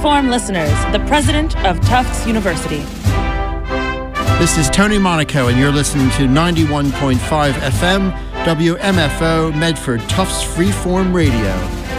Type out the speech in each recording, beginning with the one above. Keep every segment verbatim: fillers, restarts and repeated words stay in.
Freeform listeners, the president of Tufts University. This is Tony Monaco, and you're listening to ninety-one point five F M, W M F O, Medford, Tufts Freeform Radio.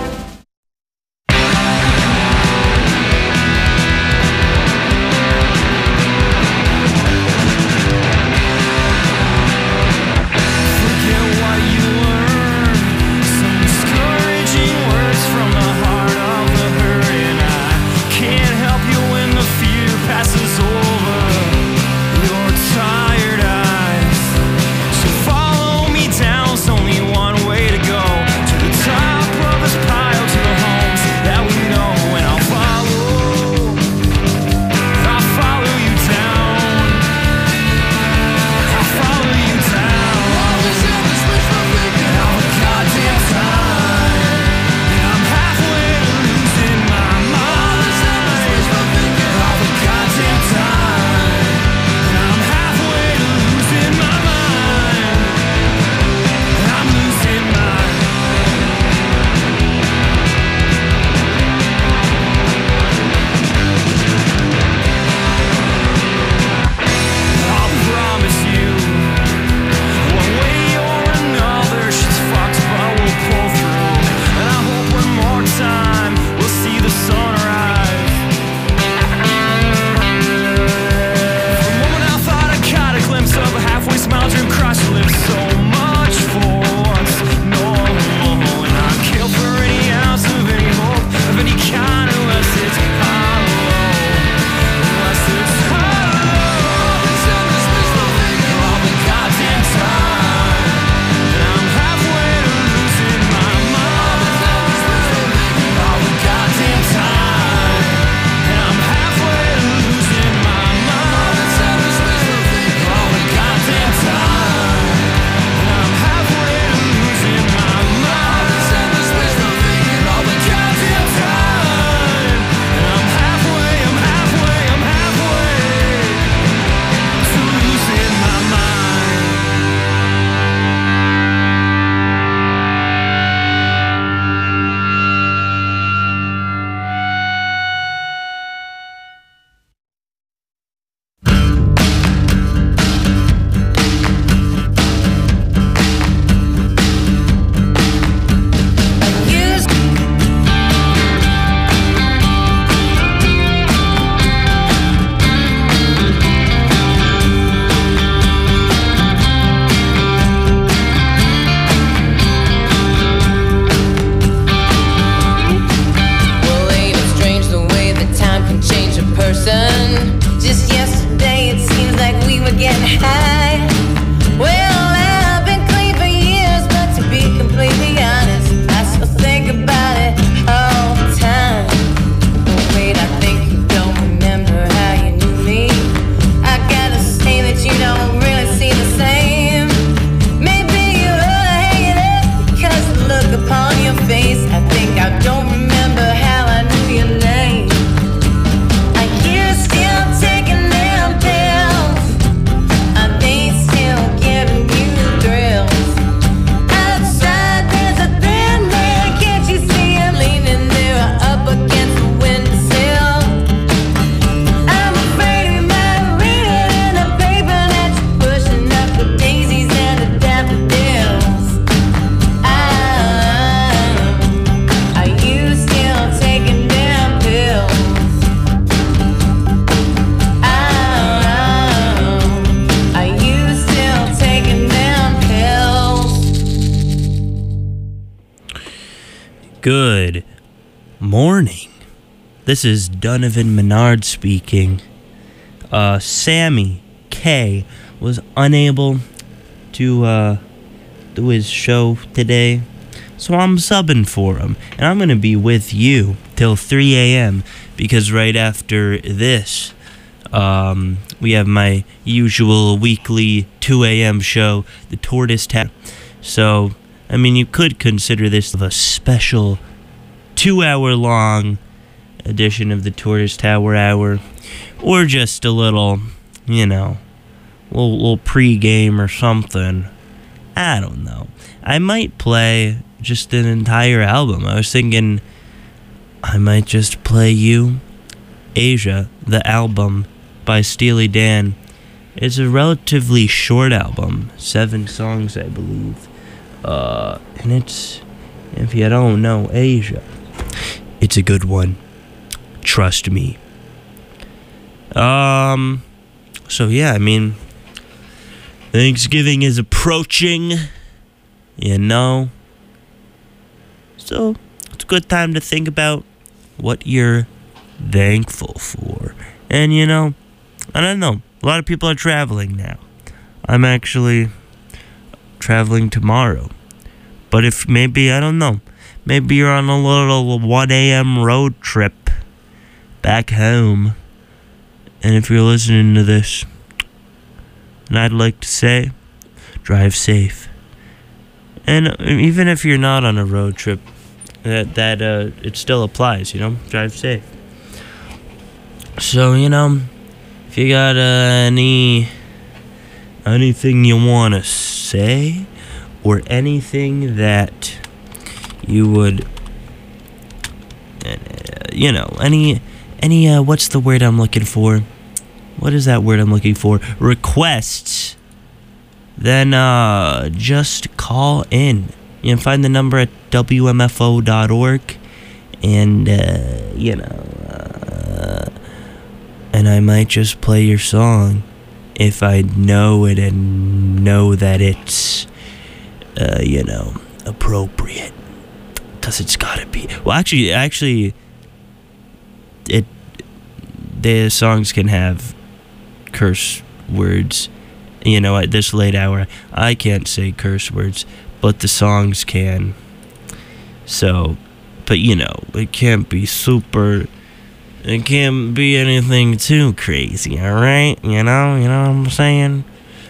Good morning. This is Donovan Menard speaking. Uh, Sammy K was unable to uh, do his show today, so I'm subbing for him. And I'm going to be with you till three a.m. because right after this, um, we have my usual weekly two a.m. show, The Tortoise Tower. So, I mean, you could consider this a special two-hour-long edition of the Tortoise Tower Hour, or just a little, you know, little, little pre-game or something. I don't know. I might play just an entire album. I was thinking I might just play you Asia, the album by Steely Dan. It's a relatively short album, seven songs, I believe. Uh, and it's, if you don't know Asia, it's a good one. Trust me. Um, so yeah, I mean, Thanksgiving is approaching, you know. So it's a good time to think about what you're thankful for. And you know, I don't know, a lot of people are traveling now. I'm actually traveling tomorrow. But if maybe, I don't know, maybe you're on a little one a.m. road trip back home. And if you're listening to this, and I'd like to say, drive safe. And even if you're not on a road trip, that that uh, it still applies, you know, drive safe. So, you know, if you got uh, any anything you want to say, or anything that you would, uh, you know, any any uh, what's the word I'm looking for? What is that word I'm looking for? Requests. Then uh, just call in. You can find the number at W M F O dot org, and uh, you know, uh, and I might just play your song if I know it and know that it's, uh, you know, appropriate. Cause it's gotta be. Well, actually, actually, it the songs can have curse words. You know, at this late hour, I can't say curse words, but the songs can. So, but you know, it can't be super, it can't be anything too crazy, alright? You know, you know what I'm saying?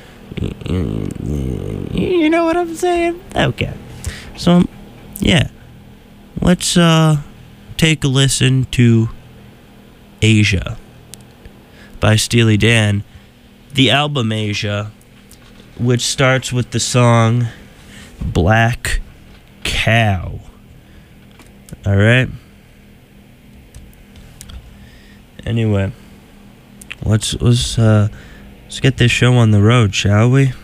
You know what I'm saying? Okay. So, yeah. Let's, uh, take a listen to Asia by Steely Dan. The album Asia, which starts with the song Black Cow. Alright? Anyway, let's let's uh let's get this show on the road, shall we?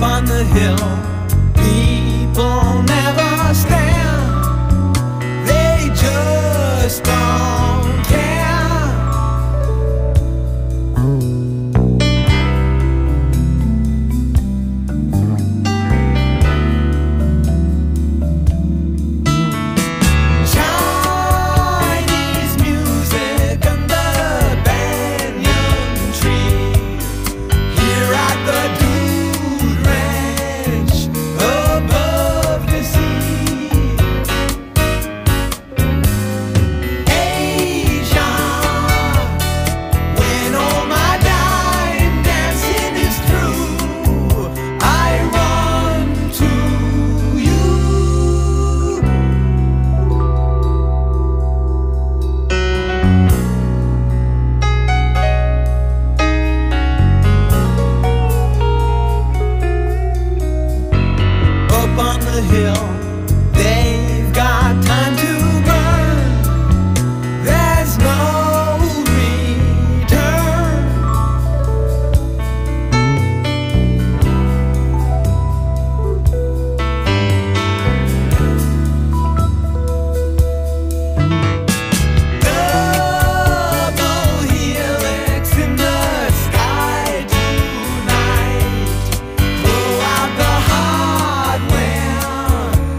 on the hill, people never stand. They just don't care. Chinese music under banyan tree, here at the Dude Ranch above the sea. Asia, when all my dime dancing is through, I run to you. Up on the hill, they've got time to burn. There's no return. Double helix in the sky tonight. Blow out the hardware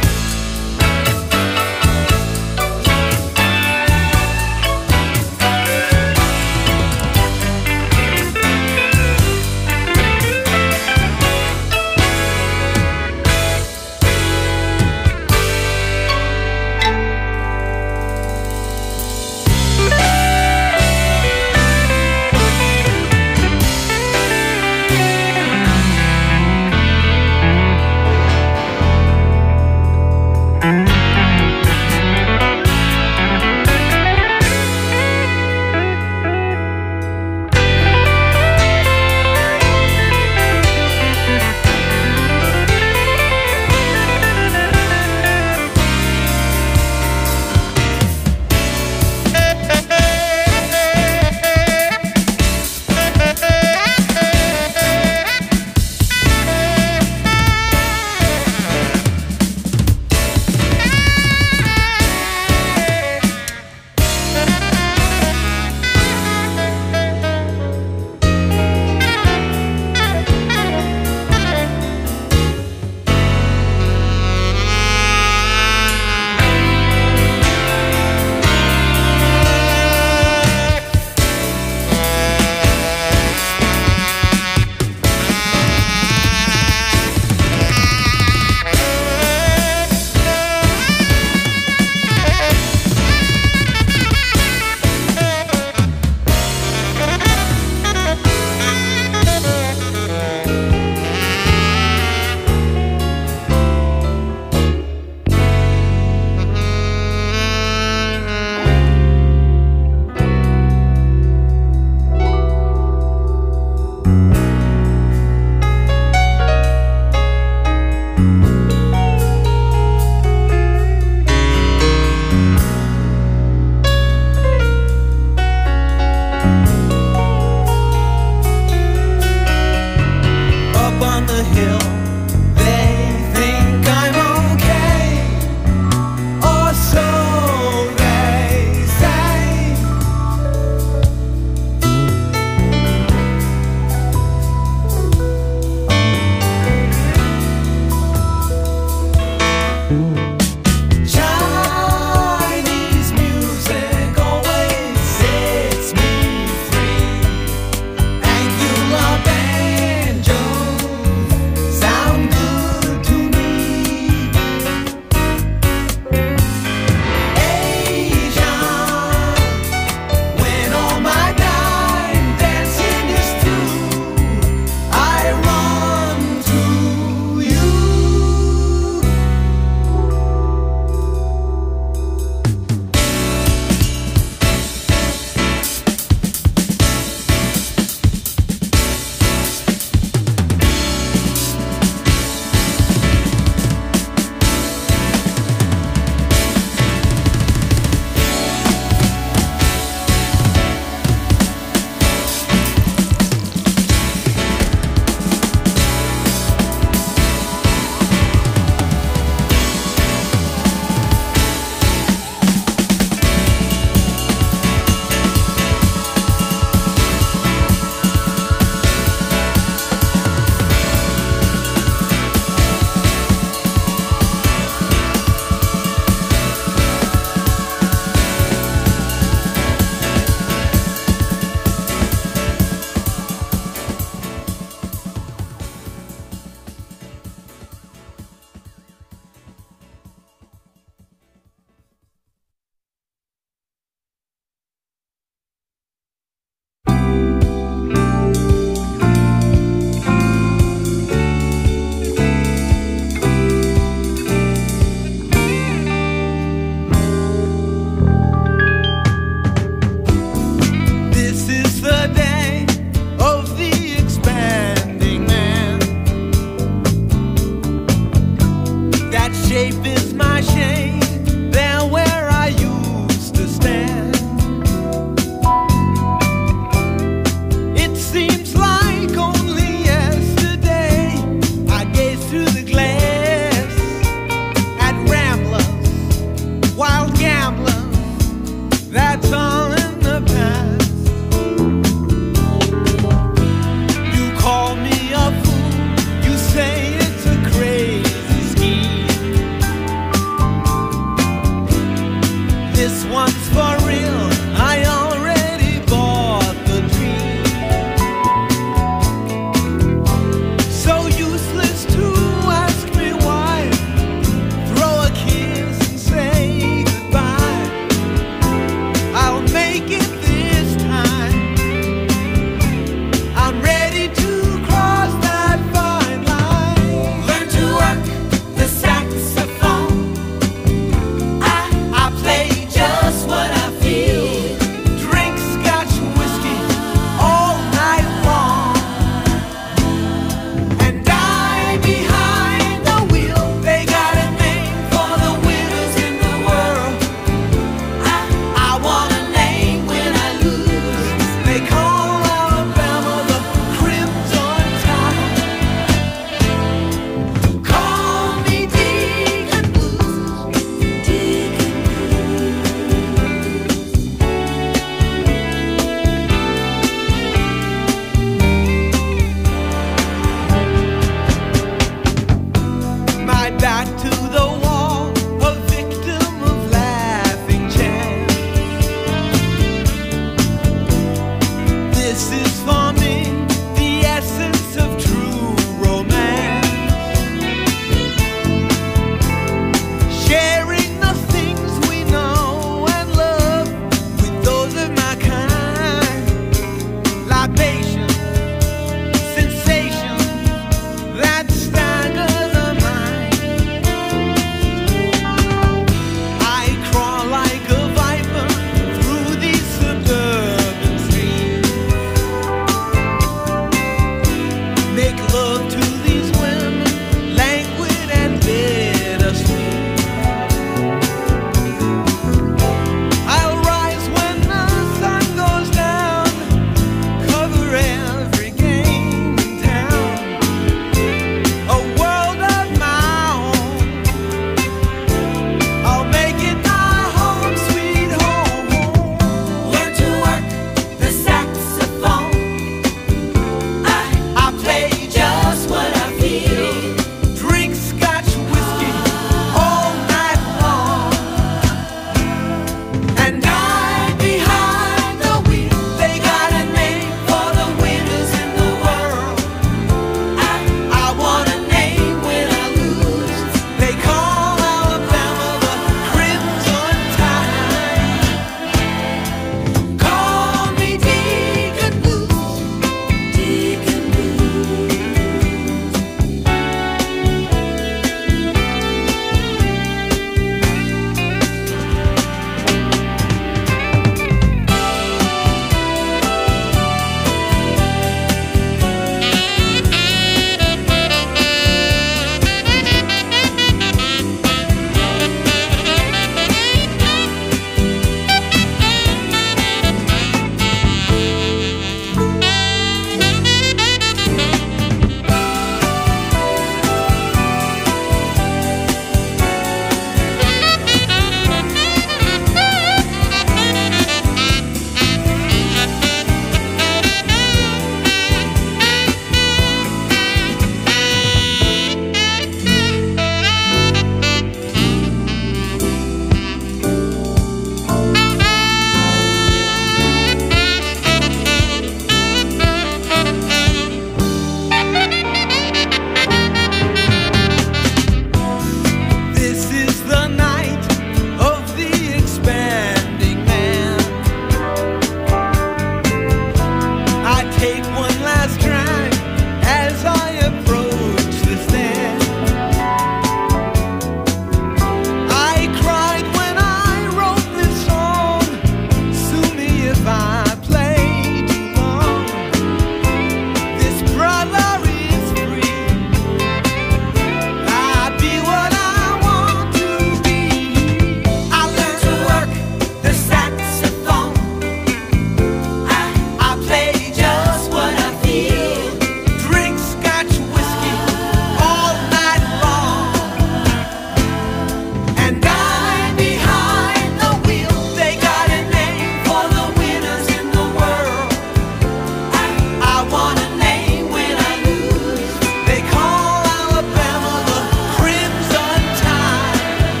want a name when I lose. They call Alabama the Crimson Tide.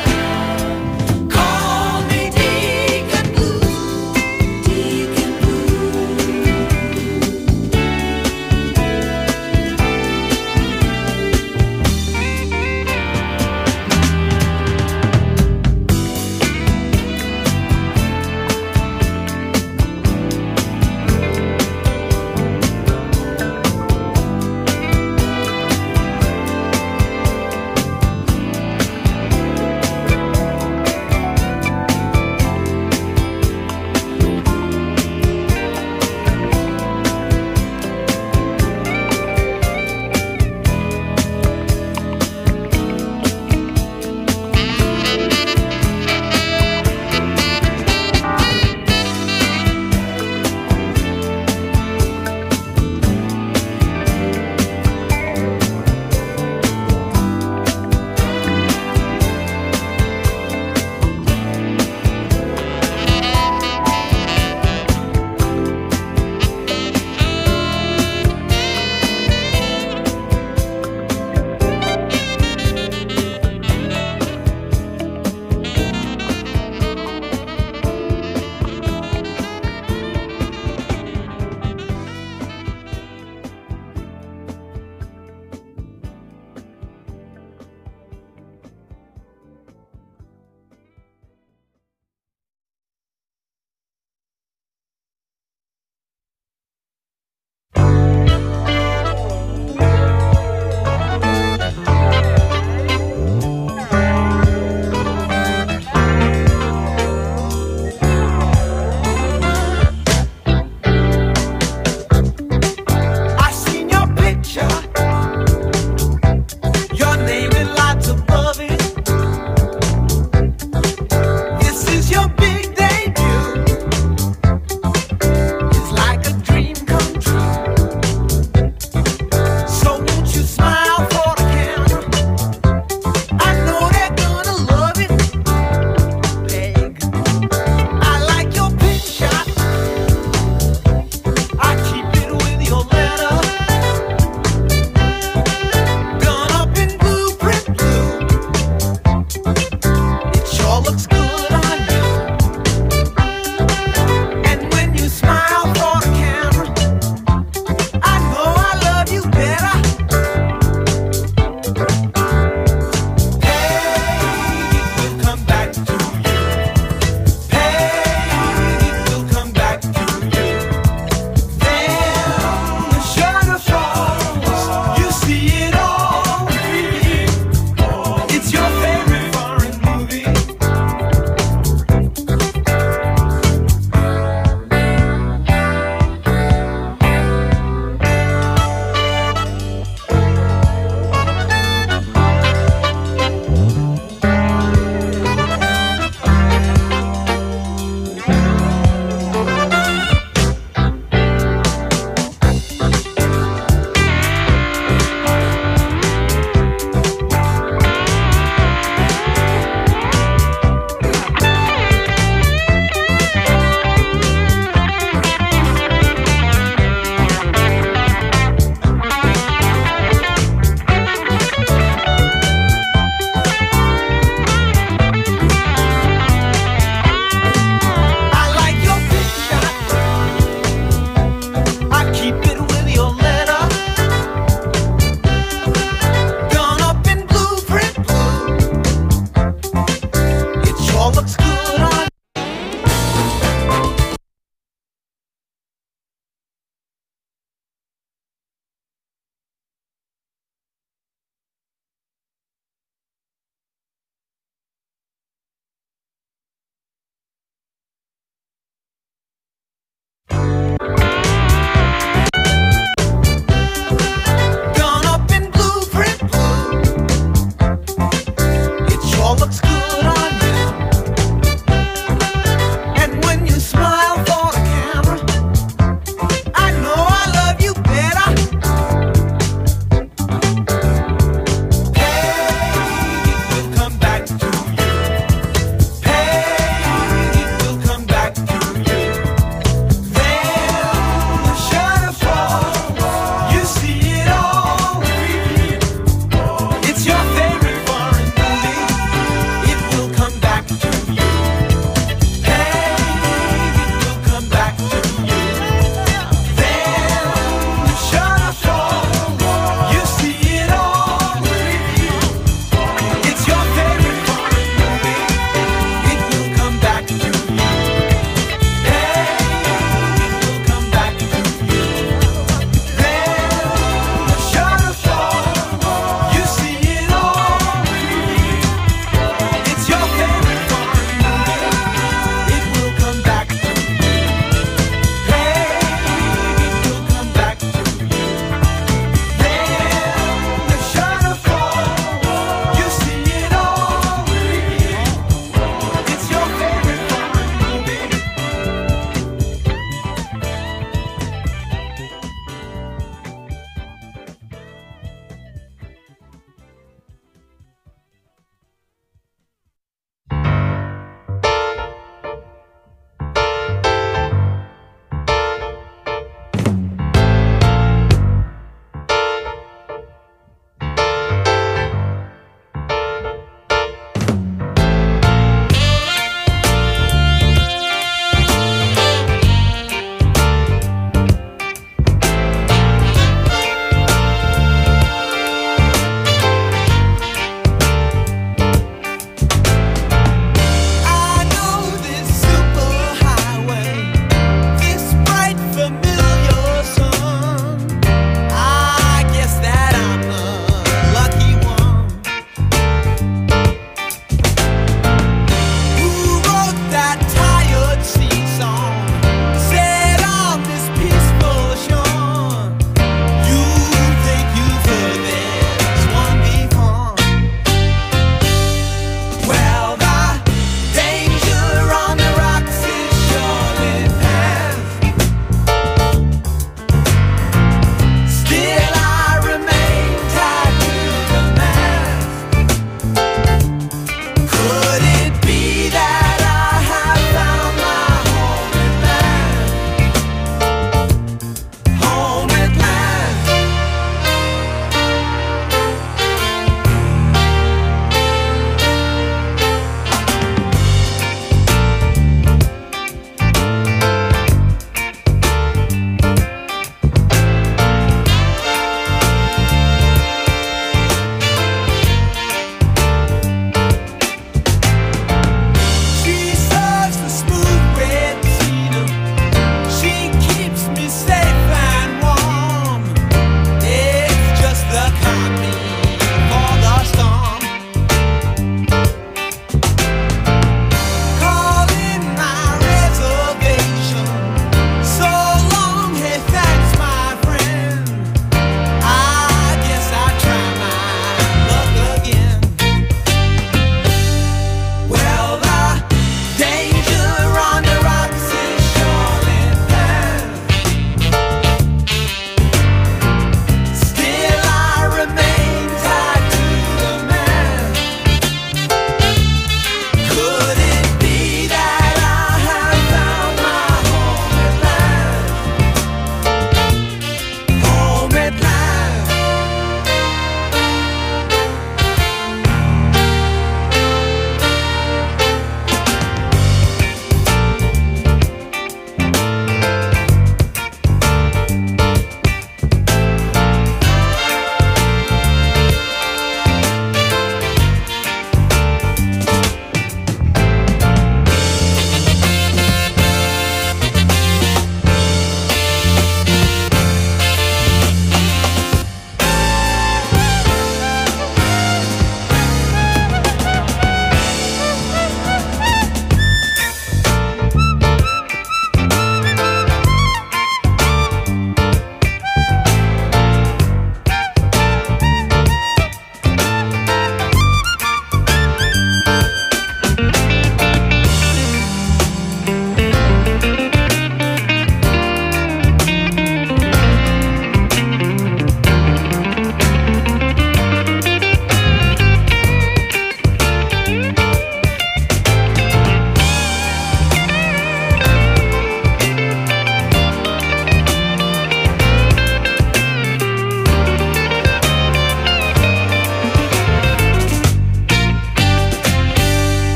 Call me Deacon Blue, Deacon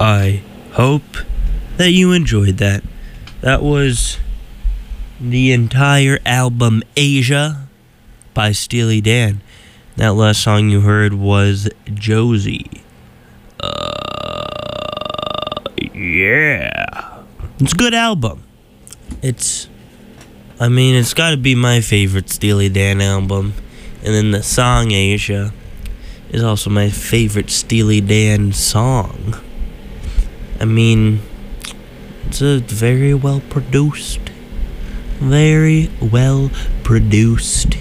I hope that you enjoyed that. That was the entire album Asia by Steely Dan. That last song you heard was Josie. Uh, yeah. It's a good album. It's, I mean, it's got to be my favorite Steely Dan album. And then the song Asia is also my favorite Steely Dan song. I mean, it's a very well produced, very well produced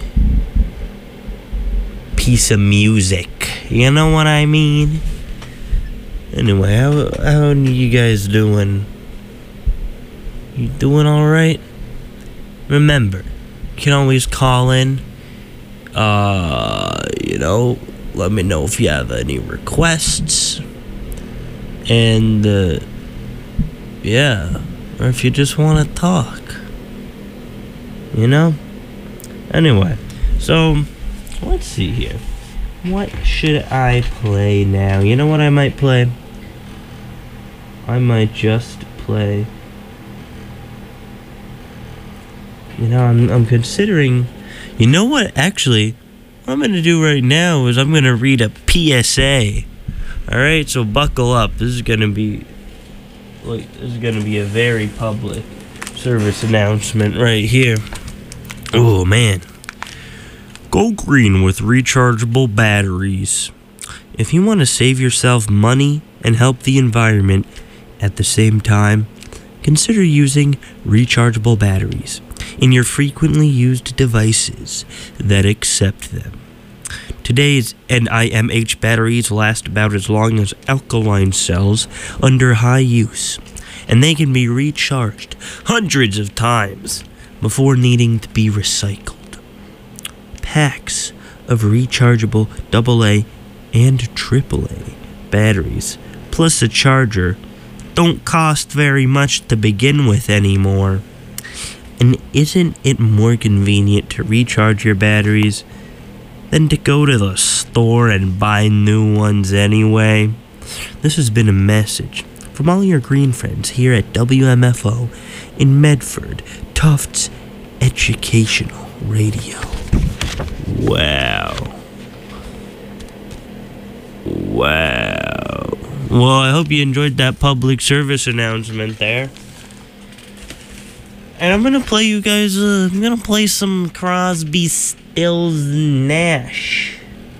piece of music. You know what I mean? Anyway, how how are you guys doing? You doing all right? Remember, you can always call in. Uh, you know, let me know if you have any requests. And uh, yeah, or if you just want to talk. You know? Anyway, so let's see here. What should I play now? You know what I might play? I might just play. You know, I'm I'm considering. You know what? Actually, what I'm gonna do right now is I'm gonna read a P S A. All right, so buckle up. This is gonna be like this is gonna be a very public service announcement right here. Oh man. Go green with rechargeable batteries. If you want to save yourself money and help the environment at the same time, consider using rechargeable batteries in your frequently used devices that accept them. Today's N I M H batteries last about as long as alkaline cells under high use, and they can be recharged hundreds of times before needing to be recycled. Packs of rechargeable double A and triple A batteries, plus a charger, don't cost very much to begin with anymore. And isn't it more convenient to recharge your batteries than to go to the store and buy new ones anyway? This has been a message from all your green friends here at W M F O in Medford, Tufts Educational Radio. Wow. Wow. Well, I hope you enjoyed that public service announcement there. And I'm gonna play you guys, uh, I'm gonna play some Crosby, Stills, Nash.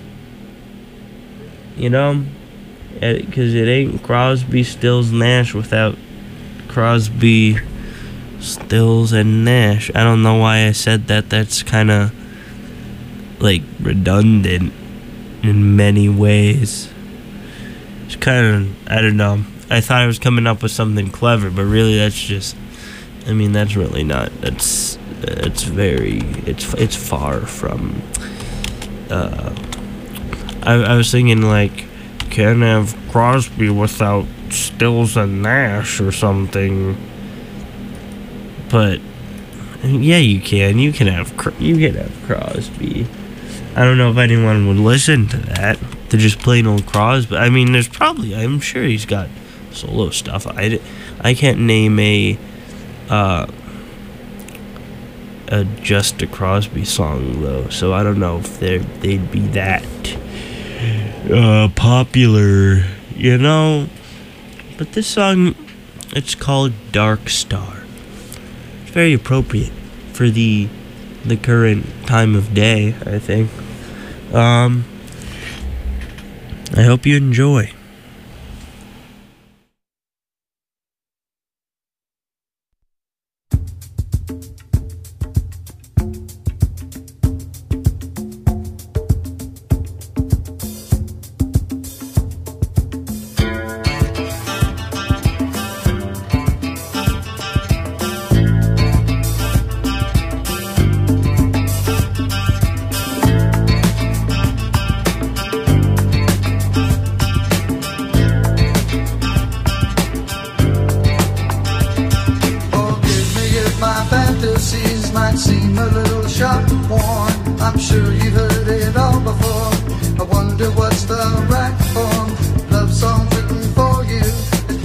You know? Because it ain't Crosby, Stills, Nash without Crosby, Stills, and Nash. I don't know why I said that. That's kind of like redundant in many ways. It's kind of, I don't know. I thought I was coming up with something clever, but really that's just, I mean, that's really not, that's, it's very, it's, it's far from, uh, I, I was thinking like, can't have Crosby without Stills and Nash or something, but, yeah, you can, you can have, you can have Crosby. I don't know if anyone would listen to that, to just plain old Crosby. I mean, there's probably, I'm sure he's got solo stuff. I, I can't name a, uh, a just a Crosby song, though, so I don't know if they'd be that, uh, popular, you know? But this song, it's called Dark Star. It's very appropriate for the the current time of day, I think. Um, I hope you enjoy. What's the right form? Love song written for you.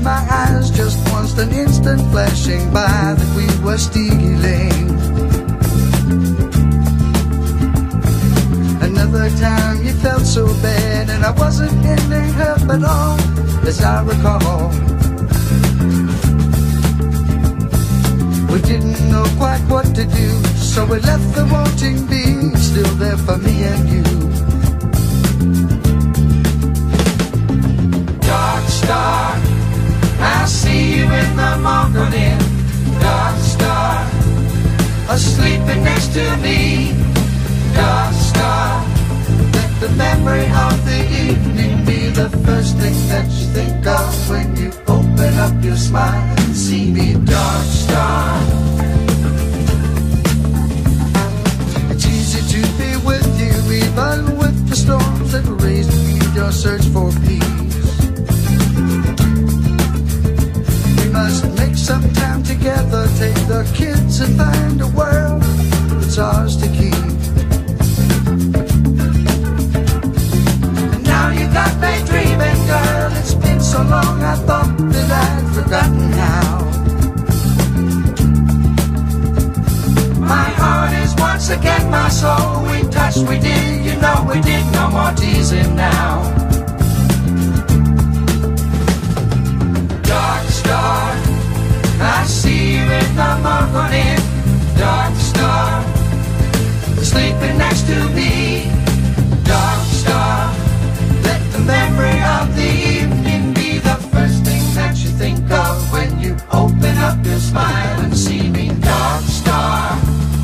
my eyes just once, an instant flashing by that we were stealing. Another time you felt so bad, and I wasn't ending hurt at all, as I recall. We didn't know quite what to do, so we left the wanting be still there for me and you. Dark star, I see you in the morning. Dark star, asleeping next to me. Dark star, let the memory of the evening be the first thing that you think of when you open up your smile and see me. Dark star, it's easy to be with you, even with the storms that raise your search for peace. We must make some time together, take the kids and find a world that's ours to keep. got me dreaming, girl. It's been so long I thought that I'd forgotten how. My heart is once again my soul. We touched, we did, you know we did. No more teasing now. Dark star, I see you in the morning. Dark star, sleeping next to me. Dark star, let the memory of the evening be the first thing that you think of when you open up your smile and see me. Dark star.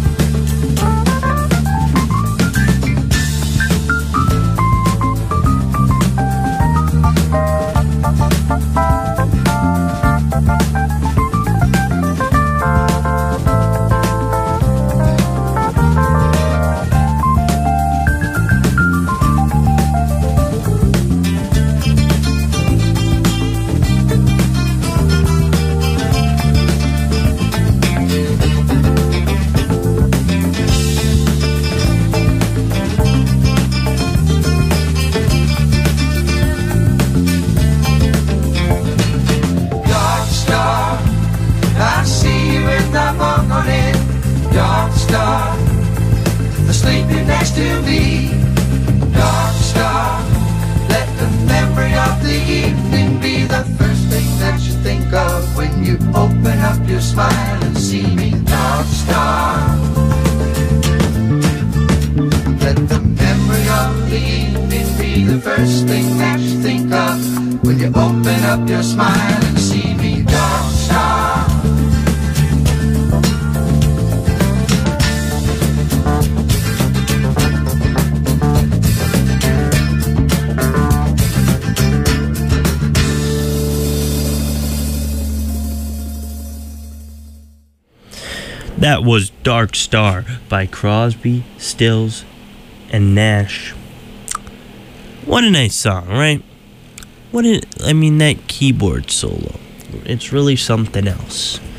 Sleeping next to me, dark star. Let the memory of the evening be the first thing that you think of when you open up your smile and see me, dark star. Let the memory of the evening be the first thing that you think of when you open up your smile and see me, dark star. That was Dark Star by Crosby, Stills, and Nash. What a nice song, right? What a, I mean, that keyboard solo. It's really something else.